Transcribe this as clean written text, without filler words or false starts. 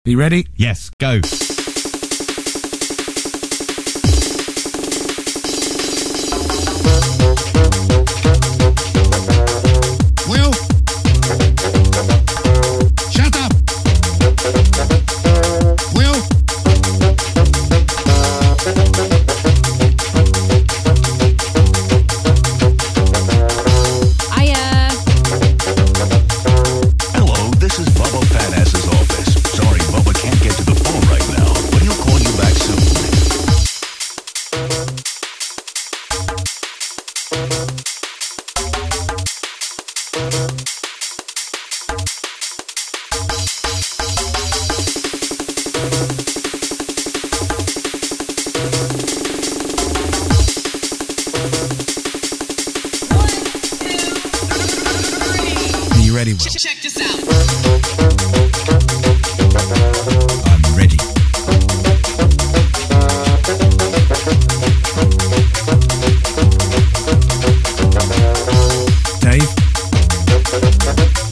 Are you ready? Yes, go. Will? Shut up! Will? Hello, this is Bubba Fatass's office. Sorry, Bubba can't get to the phone right now, but he'll call you back soon. Are you ready, Will? Check this out. I'm ready. Dave?